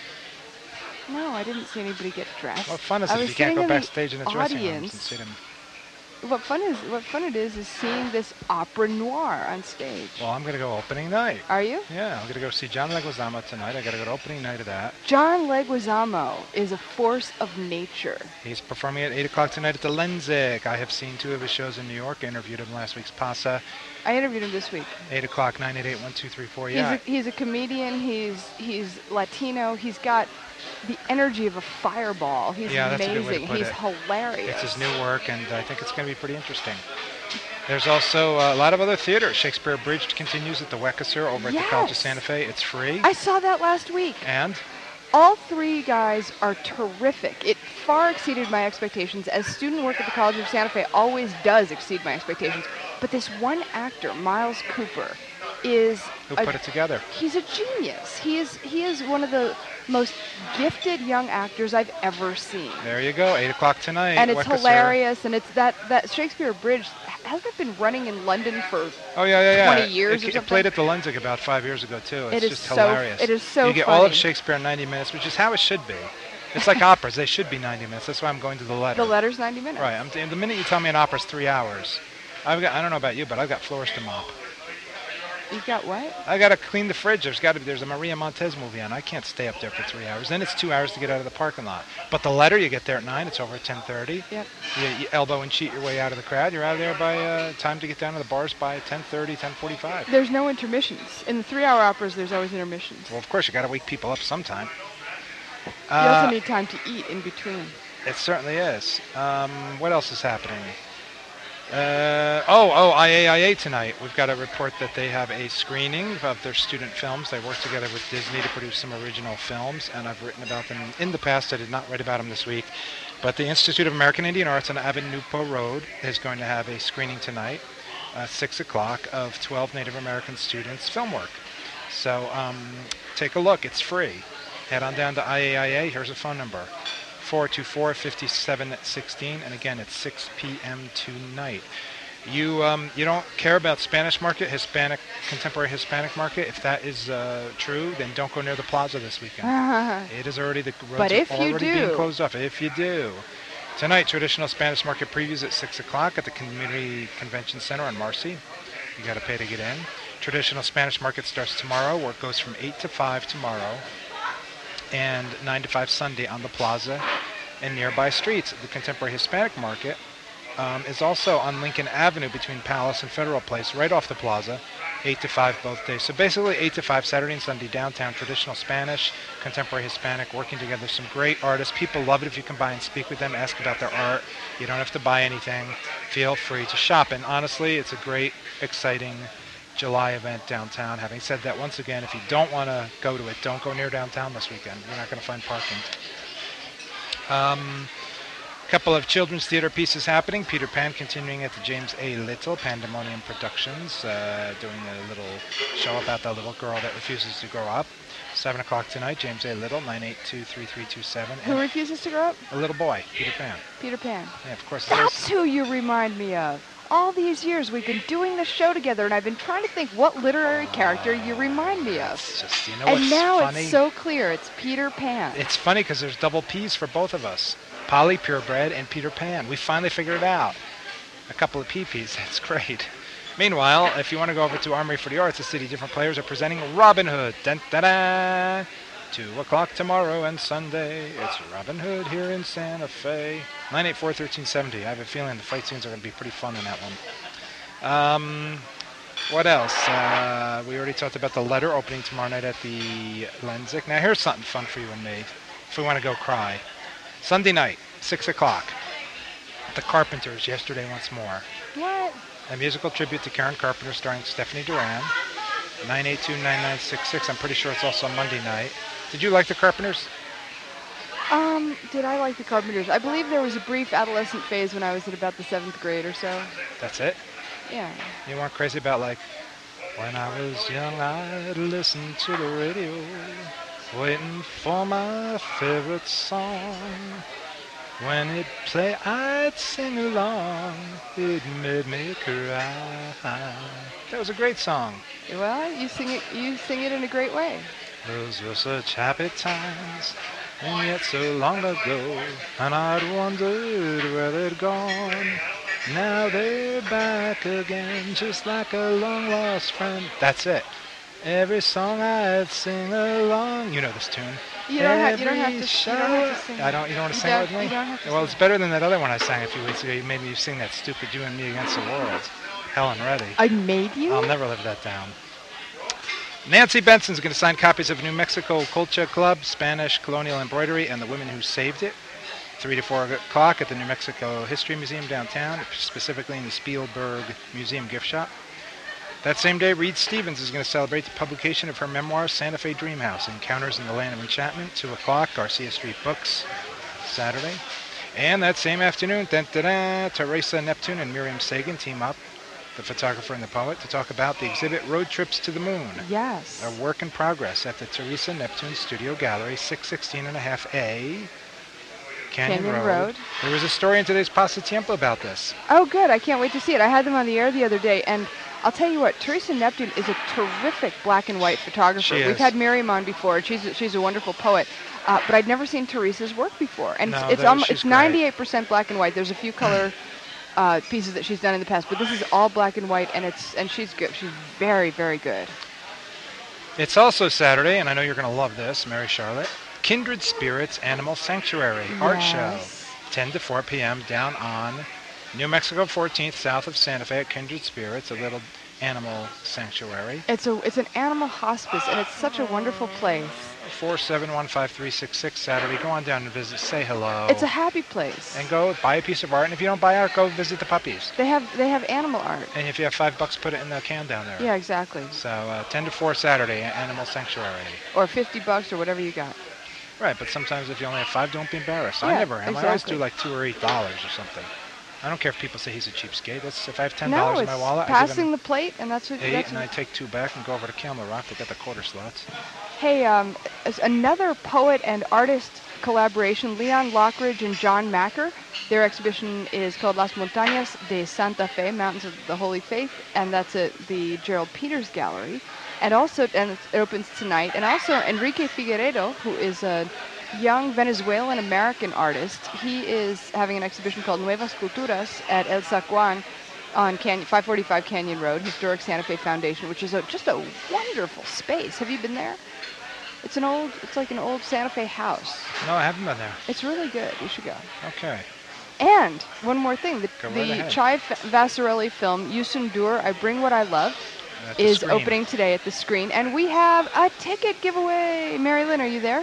No, I didn't see anybody get dressed. What fun is I it was if you can't sitting go in the backstage in the dressing rooms and audience. see them? What fun is what fun it is is seeing this opera noir on stage. Well, I'm going to go opening night. Are you? Yeah, I'm going to go see John Leguizamo tonight. I got to go to opening night of that. John Leguizamo is a force of nature. He's performing at eight o'clock tonight at the Lenzik. I have seen two of his shows in New York. I interviewed him last week's Pasa. I interviewed him this week. eight o'clock, nine eight eight, one two three four. He's Yeah. a, he's a comedian. He's he's Latino. He's got the energy of a fireball. He's Yeah, that's a good way to amazing. put He's it. hilarious. It's his new work, and I think it's going to be pretty interesting. There's also uh, a lot of other theater. Shakespeare Abridged continues at the Wekesser over at the College of Yes. Santa Fe. It's free. I saw that last week. And All three guys are terrific. It far exceeded my expectations, as student work at the College of Santa Fe always does exceed my expectations. But this one actor, Miles Cooper, is who a, put it together? he's a genius. He is he is one of the most gifted young actors I've ever seen. There you go. eight o'clock tonight. And it's Wekesser. hilarious, and it's that, that Shakespeare Bridge, hasn't it been running in London for Oh, yeah, yeah, yeah. twenty years it, or it something? played at the Lenzik about five years ago, too. It's It is just so- hilarious. it is so You get all of funny. Shakespeare in ninety minutes, which is how it should be. It's like operas. They should be ninety minutes. That's why I'm going to the letter. The Letter's ninety minutes. Right. I'm, the minute you tell me an opera's three hours, I've got, I don't know about you, but I've got floors to mop. You've got what? I got to clean the fridge. There's got to be. There's a Maria Montez movie on. I can't stay up there for three hours. Then it's two hours to get out of the parking lot. But the letter, you get there at nine. It's over at ten thirty. Yep. You, you elbow and cheat your way out of the crowd. You're out of there by uh, time to get down to the bars by ten thirty, ten forty-five. There's no intermissions. In the three-hour operas, there's always intermissions. Well, of course, you got to wake people up sometime. You Uh, also need time to eat in between. It certainly is. Um, what else is happening? Uh, oh, oh, I A I A tonight. We've got a report that they have a screening of their student films. They work together with Disney to produce some original films, and I've written about them in the past. I did not write about them this week. But the Institute of American Indian Arts on Avenupo Road is going to have a screening tonight, uh, six o'clock, of twelve Native American students' film work. So um, take a look. It's free. Head on down to I A I A. Here's a phone number. four two four, five seven one six, and again, it's six p.m. tonight. You um, you don't care about Spanish market, Hispanic, contemporary Hispanic market. If that is uh, true, then don't go near the plaza this weekend. It is already, the roads But if are you already being do- closed off. If you do. Tonight, traditional Spanish market previews at six o'clock at the Community Convention Center on Marcy. You got to pay to get in. Traditional Spanish market starts tomorrow, where it goes from eight to five tomorrow, and nine to five Sunday on the plaza and nearby streets. The contemporary Hispanic market um, is also on Lincoln Avenue between Palace and Federal Place, right off the plaza, eight to five both days. So basically eight to five Saturday and Sunday downtown, traditional Spanish, contemporary Hispanic, working together. Some great artists. People love it if you come by and speak with them, ask about their art. You don't have to buy anything. Feel free to shop. And honestly, it's a great, exciting July event downtown. Having said that, once again, if you don't want to go to it, don't go near downtown this weekend. You're not going to find parking. Um, a couple of children's theater pieces happening. Peter Pan continuing at the James A. Little, Pandemonium Productions, uh, doing a little show about the little girl that refuses to grow up. seven o'clock tonight, James A. Little, nine eight two, three three two seven. Who refuses to grow up? A little boy, Peter Pan. Peter Pan. Yeah, of course. That's who you remind me of. All these years we've been doing this show together, and I've been trying to think what literary character you remind me of. It's just, you know And what's now funny? it's so clear. It's Peter Pan. It's funny because there's double P's for both of us. Polly Purebred and Peter Pan. We finally figured it out. A couple of P Ps. That's great. Meanwhile, if you want to go over to Armory for the Arts, the city different players are presenting Robin Hood. Dun, da, da. Two o'clock tomorrow and Sunday. It's Robin Hood here in Santa Fe. nine eight four, one three seven zero. I have a feeling the fight scenes are going to be pretty fun in that one. Um, What else? Uh, we already talked about the letter opening tomorrow night at the Lenzik. Now here's something fun for you and me, if we want to go cry. Sunday night, six o'clock, at the Carpenters, Yesterday Once More. What? A musical tribute to Karen Carpenter starring Stephanie Duran. nine eight two, nine nine six six. I'm pretty sure it's also Monday night. Did you like the Carpenters? Um, did I like the Carpenters? I believe there was a brief adolescent phase when I was at about the seventh grade or so. That's it? Yeah. You weren't crazy about, like, when I was young, I'd listen to the radio, waiting for my favorite song. When it played, I'd sing along. It made me cry. That was a great song. Well, you sing it. You sing it in a great way. Those were such happy times, and yet so long ago, and I'd wondered where they'd gone. Now they're back again, just like a long-lost friend. That's it. Every song I'd sing along. You know this tune. You don't have. You don't have to. You don't have to sing. I don't. You don't want to You sing don't- it with me? you don't have to Well, sing. it's better than that other one I sang a few weeks ago. You made me sing that stupid "You and Me Against the World." Helen Reddy. I made you. I'll never live that down. Nancy Benson's going to sign copies of New Mexico Colcha Club, Spanish Colonial Embroidery, and The Women Who Saved It. three to four o'clock at the New Mexico History Museum downtown, specifically in the Spielberg Museum gift shop. That same day, Reed Stevens is going to celebrate the publication of her memoir, Santa Fe Dream House, Encounters in the Land of Enchantment, two o'clock, Garcia Street Books, Saturday. And that same afternoon, dun, dun, dun, Teresa Neptune and Miriam Sagan team up, the photographer and the poet, to talk about the exhibit Road Trips to the Moon, Yes. a work in progress at the Teresa Neptune Studio Gallery, six sixteen and a half A, Canyon, Canyon Road. Road. There was a story in today's Pasatiempo about this. Oh, good. I can't wait to see it. I had them on the air the other day, and I'll tell you what, Teresa Neptune is a terrific black and white photographer. She We've is. had Miriam on before, and she's a, she's a wonderful poet. Uh, but I'd never seen Teresa's work before, and No, it's it's, there- almo- she's it's great. ninety-eight percent black and white. There's a few color uh, pieces that she's done in the past, but this is all black and white, and it's and she's good. She's very, very good. It's also Saturday, and I know you're going to love this, Mary Charlotte. Kindred Spirits Animal Sanctuary Art Show, Yes. ten to four p.m. down on New Mexico fourteenth, south of Santa Fe at Kindred Spirits, a little animal sanctuary. It's a it's an animal hospice, and it's such a wonderful place. four seven one five three six six Saturday. Go on down and visit. Say hello. It's a happy place. And go buy a piece of art. And if you don't buy art, go visit the puppies. They have they have animal art. And if you have five bucks, put it in the can down there. Yeah, exactly. So uh, ten to four Saturday, Animal Sanctuary. Or fifty bucks or whatever you got. Right, but sometimes if you only have five, don't be embarrassed. I Yeah, never am. I always exactly. do like two or eight dollars or something. I don't care if people say he's a cheapskate. That's if I have ten No, dollars in it's my wallet, I give passing him the plate, and that's what. eight, That's and I what take two back and go over to Camel Rock. They got the quarter slots. hey, um, as another poet and artist collaboration, Leon Lockridge and John Macker. Their exhibition is called Las Montañas de Santa Fe, Mountains of the Holy Faith, and that's at the Gerald Peters Gallery. And also, and it opens tonight. And also, Enrique Figueredo, who is a young Venezuelan American artist, he is having an exhibition called Nuevas Culturas at El Zacuan on Canyon, five forty-five Canyon Road, Historic Santa Fe Foundation, which is a, just a wonderful space. Have you been there? It's an old, it's like an old Santa Fe house. No, I haven't been there. It's really good. You should go. Okay. And one more thing, the, Go right the ahead. Chai F- Vassarelli film, Yusun Dur, I Bring What I Love, At the is screen. opening today at the screen. And we have a ticket giveaway. Mary Lynn, are you there?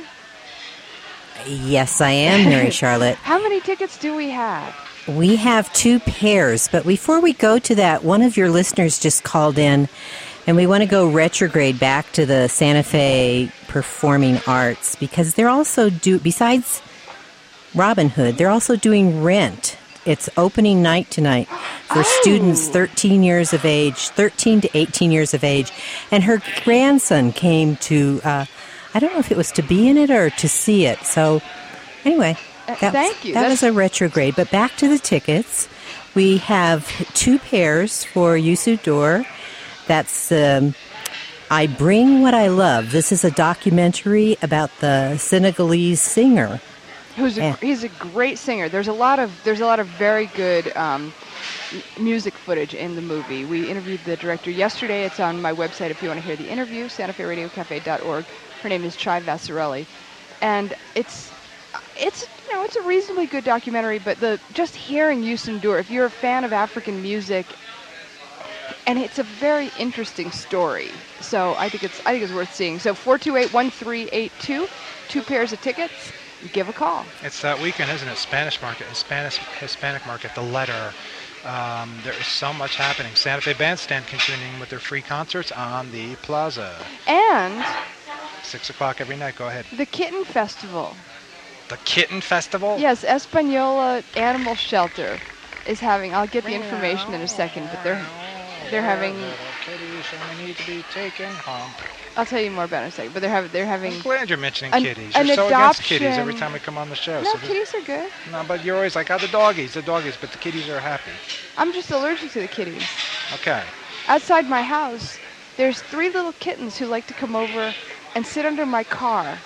Yes, I am, Mary Charlotte. How many tickets do we have? We have two pairs, but before we go to that, one of your listeners just called in, and we want to go retrograde back to the Santa Fe Performing Arts because they're also do besides Robin Hood, they're also doing Rent. It's opening night tonight for Oh. students thirteen years of age, thirteen to eighteen years of age, and her grandson came to. Uh, I don't know if it was to be in it or to see it. So, anyway. Uh, That, thank you. That That's- was a retrograde. But back to the tickets. We have two pairs for Yusu That's um, I Bring What I Love. This is a documentary about the Senegalese singer. Who's a, Yeah. he's a great singer. There's a lot of there's a lot of very good um, m- music footage in the movie. We interviewed the director yesterday. It's on my website if you want to hear the interview, santa fe radio cafe dot org. Her name is Chai Vassarelli, and it's it's you know it's a reasonably good documentary. But the just hearing Youssou N'Dour, if you're a fan of African music, and it's a very interesting story. So I think it's I think it's worth seeing. So four two eight, one three eight two, two pairs of tickets. Give a call. It's that weekend, isn't it? Spanish market, Hispanic Hispanic market, the letter. Um, there is so much happening. Santa Fe Bandstand continuing with their free concerts on the plaza. And Six o'clock every night. Go ahead. the Kitten Festival. The Kitten Festival? Yes, Española Animal Shelter is having. I'll get the information in a second, but they're they're having. Kitties only need to be taken home. I'll tell you more about it in a second. But they're having they're having. I'm glad you're mentioning an, kitties. An You're so against kitties every adoption- time we come on the show. No, so this- kitties are good. no, but you're always like, oh, the doggies, the doggies, but the kitties are happy. I'm just allergic to the kitties. Okay. Outside my house, there's three little kittens who like to come over and sit under my car,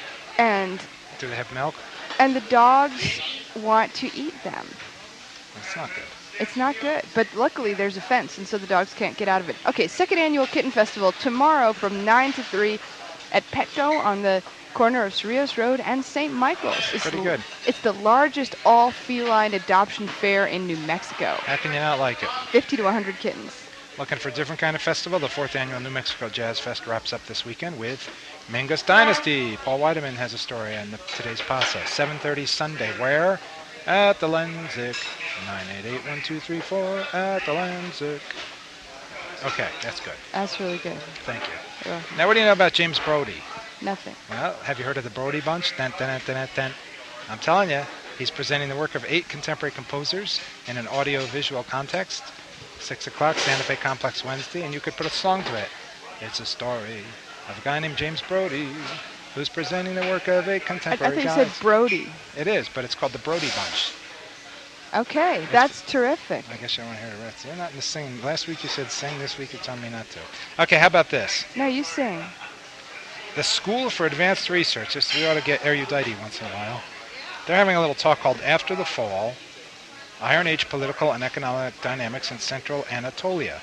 and Do they have milk? and the dogs want to eat them. That's not good. It's not good, but luckily there's a fence, and so the dogs can't get out of it. Okay, second annual Kitten Festival tomorrow from nine to three at Petco on the corner of Cerrillos Road and Saint Michael's. It's Pretty the, good. It's the largest all-feline adoption fair in New Mexico. How can you not like it? fifty to one hundred kittens. Looking for a different kind of festival? The fourth annual New Mexico Jazz Fest wraps up this weekend with Mingus Dynasty. Paul Weideman has a story on the, today's Pasa. seven thirty Sunday. Where? At the Lenzik. nine eight eight, one two three four at the Lenzik. Okay, that's good. That's really good. Thank you. You're welcome. Now, what do you know about James Brody? Nothing. Well, have you heard of the Brody Bunch? Dun, dun, dun, dun, dun. I'm telling you, he's presenting the work of eight contemporary composers in an audio-visual context. Six o'clock, Santa Fe Complex Wednesday, and you could put a song to it. It's a story of a guy named James Brody who's presenting the work of eight I, I contemporary think you guys. said Brody. It is, but it's called the Brody Bunch. Okay, that's terrific. I guess you want to hear the rest. You're not in the singing. Last week you said sing. This week you're telling me not to. Okay, how about this? No, you sing. The School for Advanced Research. This, we ought to get erudite once in a while. They're having a little talk called After the Fall, Iron Age Political and Economic Dynamics in Central Anatolia.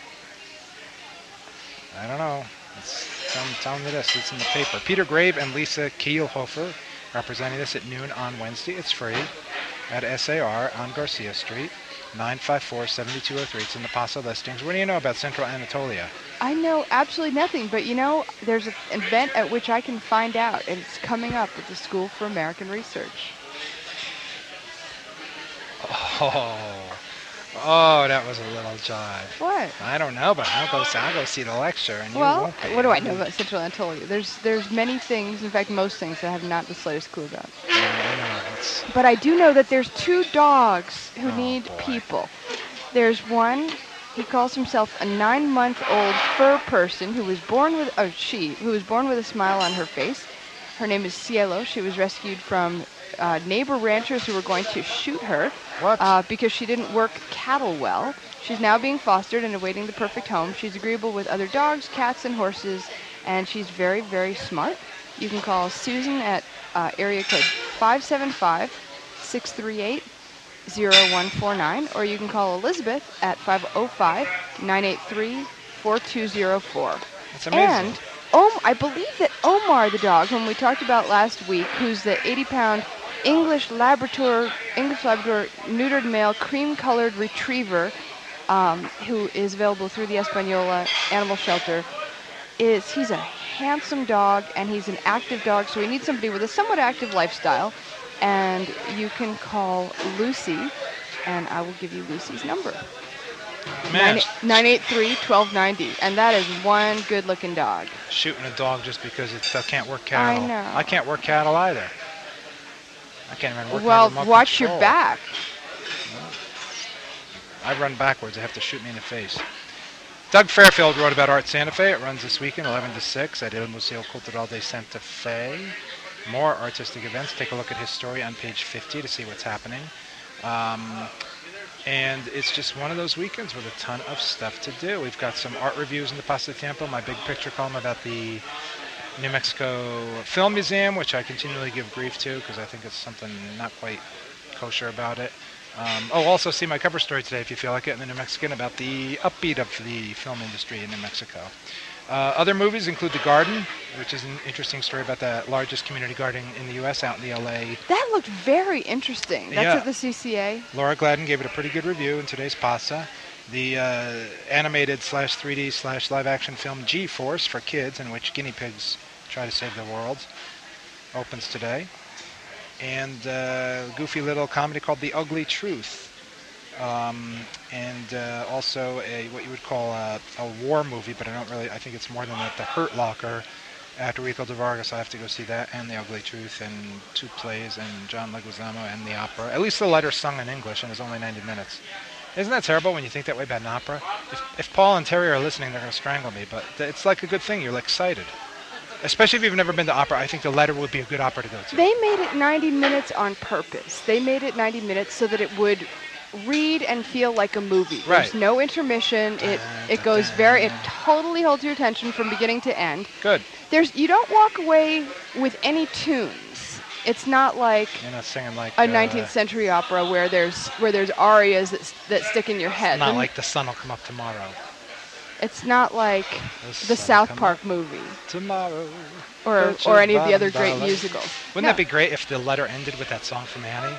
I don't know. It's, I'm telling you this. It's in the paper. Peter Grave and Lisa Kielhofer are presenting this at noon on Wednesday. It's free at S A R on Garcia Street, nine five four, seven two zero three. It's in the Pasa listings. What do you know about Central Anatolia? I know absolutely nothing, but you know, there's an event at which I can find out, and it's coming up at the School for American Research. Oh, oh, that was a little jive. What? I don't know, but I'll go. See, I'll go see the lecture, and you Well, won't be. what do I know about Central Anatolia? There's there's many things, in fact, most things that I have not the slightest clue about. Yeah, I know. It's, But I do know that there's two dogs who Oh, need boy. people. There's one, he calls himself a nine-month-old fur person who was born with, oh, she, who was born with a smile on her face. Her name is Cielo. She was rescued from uh, neighbor ranchers who were going to shoot her What? uh, because she didn't work cattle well. She's now being fostered and awaiting the perfect home. She's agreeable with other dogs, cats, and horses, and she's very, very smart. You can call Susan at uh, area code five seven five, six three eight, zero one four nine, or you can call Elizabeth at five oh five, nine eight three, four two zero four. It's amazing. And Om, I believe that Omar the dog, whom we talked about last week, who's the eighty-pound English Labrador, English Labrador neutered male cream-colored retriever, um, who is available through the Española Animal Shelter, is he's a handsome dog and he's an active dog, so we need somebody with a somewhat active lifestyle. And you can call Lucy, and I will give you Lucy's number. Man, nine eight three, one two nine zero, and that is one good-looking dog. shooting a dog just because it uh, can't work cattle. I know. I can't work cattle either. I can't even work my Well, remote watch control. your back. I run backwards. They have to shoot me in the face. Doug Fairfield wrote about Art Santa Fe. It runs this weekend, eleven to six, at El Museo Cultural de Santa Fe. More artistic events. Take a look at his story on page fifty to see what's happening. Um, and it's just one of those weekends with a ton of stuff to do. We've got some art reviews in the Pasta Tiempo, my big picture column about the New Mexico Film Museum, which I continually give grief to because I think it's something not quite kosher about it. Um, oh, also see my cover story today, if you feel like it, in the New Mexican about the upbeat of the film industry in New Mexico. Uh, other movies include The Garden, which is an interesting story about the largest community garden in the U S out in the L A. That looked very interesting. That's Yeah. at the C C A. Laura Gladden gave it a pretty good review in today's Pasta. The uh, animated slash three D slash live action film G-Force for kids, in which guinea pigs try to save the world, opens today. And uh, goofy little comedy called The Ugly Truth. Um, and uh, also a what you would call a, a war movie, but I don't really, I think it's more than that, The Hurt Locker. After Rico de Vargas, I have to go see that, and The Ugly Truth, and two plays, and John Leguizamo, and the opera. At least the letter's sung in English, and it's only ninety minutes. Isn't that terrible when you think that way about an opera? If, if Paul and Terry are listening, they're going to strangle me, but th- it's like a good thing. You're like excited. Especially if you've never been to opera, I think the letter would be a good opera to go to. They made it ninety minutes on purpose. They made it ninety minutes so that it would read and feel like a movie. Right. There's no intermission. It it goes very, it totally holds your attention from beginning to end. Good. There's you don't walk away with any tunes. It's not like You're not singing like a nineteenth century opera where there's where there's arias that that stick in your head. Not The- like The Sun Will Come Up Tomorrow. It's not like The the sun South come Park up movie Tomorrow. or Put or your any of the other bottom great dollar. musicals. Wouldn't No. that be great if the letter ended with that song from Annie?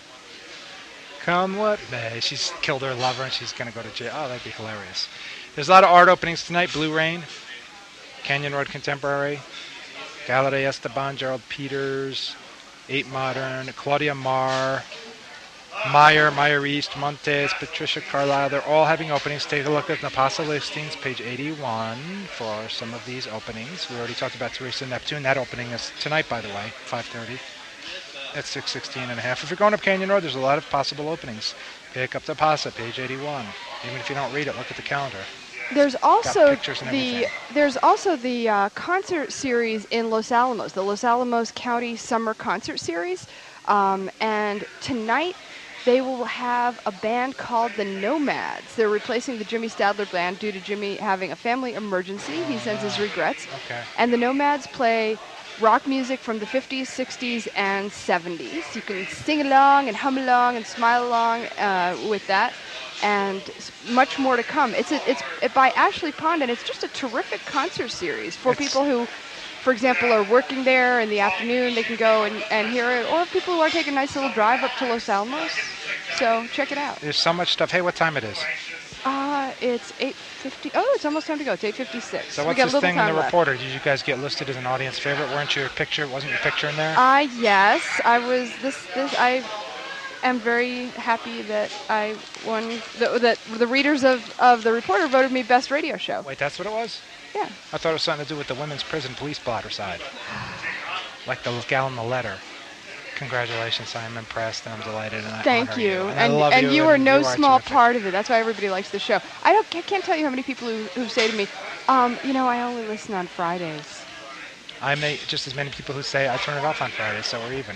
Come what may. She's killed her lover and she's going to go to jail. Oh, that'd be hilarious. There's a lot of art openings tonight. Blue Rain, Canyon Road Contemporary, Galladay Esteban, Gerald Peters, Eight Modern, Claudia Marr, Meyer, Meyer East, Montes, Patricia Carlisle. They're all having openings. Take a look at Napasa listings, page eighty-one, for some of these openings. We already talked about Teresa Neptune. That opening is tonight, by the way, five thirty. At six sixteen and a half. If you're going up Canyon Road, there's a lot of possible openings. Pick up the Pasa, page eighty-one. Even if you don't read it, look at the calendar. There's also pictures and the everything. there's also the uh, concert series in Los Alamos, the Los Alamos County Summer Concert Series, um, and tonight they will have a band called the Nomads. They're replacing the Jimmy Stadler band due to Jimmy having a family emergency. He sends his regrets. Okay. And the Nomads play rock music from the fifties, sixties, and seventies. You can sing along and hum along and smile along uh, with that, and s- much more to come. It's a, it's it by Ashley Pond, and it's just a terrific concert series for It's- people who, for example, are working there in the afternoon. They can go and, and hear it, or people who are taking a nice little drive up to Los Alamos. So check it out. There's so much stuff. Hey, what time it is? Uh, it's eight fifty. Oh, it's almost time to go. It's eight fifty-six. So we what's got this a little thing in time the left. reporter? Did you guys get listed as an audience favorite? Weren't your picture, wasn't your picture in there? Uh, yes, I was. This, this, I am very happy that I won. The, that the readers of, of the Reporter voted me best radio show. Wait, that's what it was? Yeah. I thought it was something to do with the women's prison police blotter side. Like the gal in the letter. Congratulations, I'm impressed and I'm delighted and I Thank honor you. you. And, And I love and you, you are and no you are small terrific. part of it. That's why everybody likes the show. I don't. I can't tell you how many people who, who say to me, um, you know, I only listen on Fridays. I may just as many people who say I turn it off on Friday, so we're even.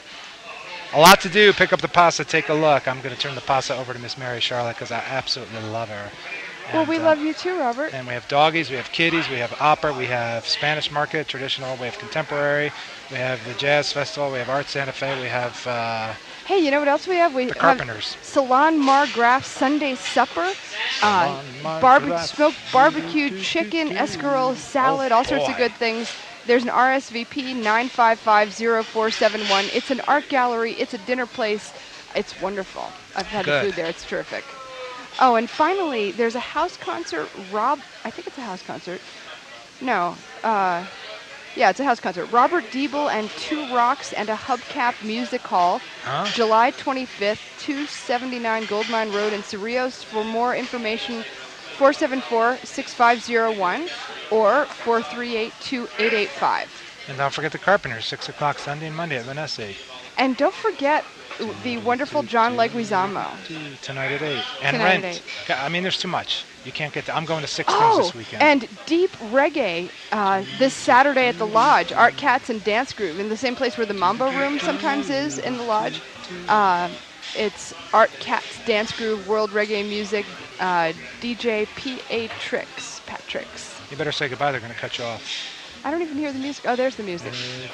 A lot to do. Pick up the pasta. Take a look. I'm going to turn the pasta over to Miss Mary Charlotte because I absolutely love her. Well, And, we uh, love you too, Robert. And we have doggies, we have kitties, we have opera, we have Spanish market, traditional, we have contemporary, we have the jazz festival, we have Art Santa Fe, we have uh, Hey, you know what else we have? We the have Carpenters. Salon Margraf Sunday Supper, uh, Salon barbe- Margraf. smoked barbecued chicken, escarole salad, Oh, all sorts of boy. good things. There's an R S V P nine five five zero four seven one. It's an art gallery. It's a dinner place. It's wonderful. I've had Good. the food there. It's terrific. Oh, and finally, there's a house concert. Rob, I think it's a house concert. No, uh, yeah, it's a house concert. Robert Diebel and Two Rocks and a Hubcap Music Hall, Huh? July twenty-fifth, two seventy-nine Goldmine Road in Cerrillos. For more information, four seven four, six five zero one or four three eight, two eight eight five. And don't forget the Carpenters, six o'clock Sunday and Monday at Vanessa. And don't forget the wonderful John Leguizamo. Tonight at eight. And Tonight at Rent. eight. Yeah, I mean, there's too much. You can't get that. I'm going to six things Oh, this weekend. and deep reggae uh, this Saturday at the Lodge, Art Cats and Dance Groove, in the same place where the Mambo Room sometimes is in the Lodge. Uh, it's Art Cats, Dance Groove, World Reggae Music, uh, D J P A Tricks, Pat Tricks. You better say goodbye. They're going to cut you off. I don't even hear the music. Oh, there's the music.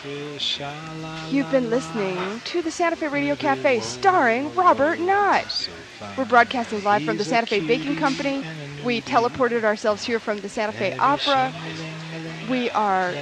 You've been listening to the Santa Fe Radio Cafe, starring Robert Knott. We're broadcasting live from the Santa Fe Baking Company. We teleported ourselves here from the Santa Fe Opera. We are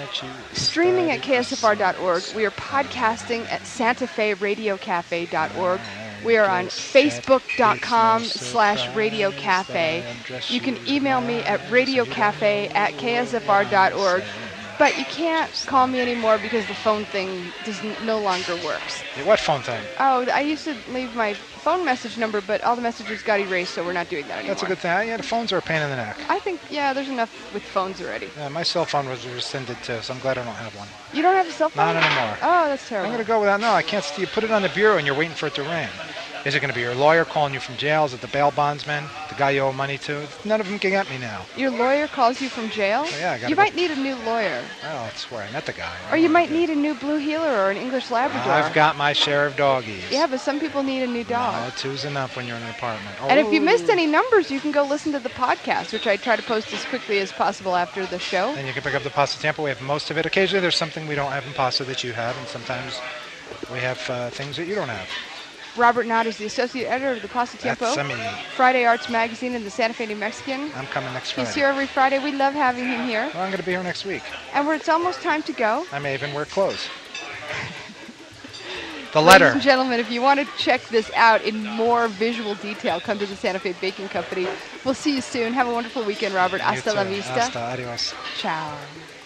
streaming at K S F R dot org. We are podcasting at Santa Fe Radio Cafe dot org. We are on facebook.com slash Radio Cafe. You can email me at radiocafe at ksfr.org. But you can't call me anymore because the phone thing does n- no longer works. Yeah, what phone thing? Oh, I used to leave my phone message number, but all the messages got erased, so we're not doing that anymore. That's a good thing. Yeah, the phones are a pain in the neck. I think, yeah, there's enough with phones already. Yeah, my cell phone was rescinded too, so I'm glad I don't have one. You don't have a cell phone? Not anymore. Oh, that's terrible. I'm going to go without. No, I can't. You put it on the bureau and you're waiting for it to ring. Is it going to be your lawyer calling you from jail? Is it the bail bondsman, the guy you owe money to? None of them can get me now. Your lawyer calls you from jail? Oh, yeah, I gotta You go. might need a new lawyer. Oh, that's where I met the guy. Or you might need a new blue heeler or an English Labrador. I've got my share of doggies. Yeah, but some people need a new dog. No, two's enough when you're in an apartment. Oh. And if you missed any numbers, you can go listen to the podcast, which I try to post as quickly as possible after the show. And you can pick up the Pasta Tampa. We have most of it. Occasionally there's something we don't have in pasta that you have, and sometimes we have uh, things that you don't have. Robert Knott is the associate editor of the Pasta Tiempo, That's me. Friday Arts Magazine, and the Santa Fe New Mexican. I'm coming next Friday. He's here every Friday. We love having him here. Well, I'm going to be here next week. And we're, it's almost time to go. I may even wear clothes. The Ladies letter. and gentlemen, if you want to check this out in more visual detail, come to the Santa Fe Baking Company. We'll see you soon. Have a wonderful weekend, Robert. You Hasta la too. vista. Hasta, adios. Ciao.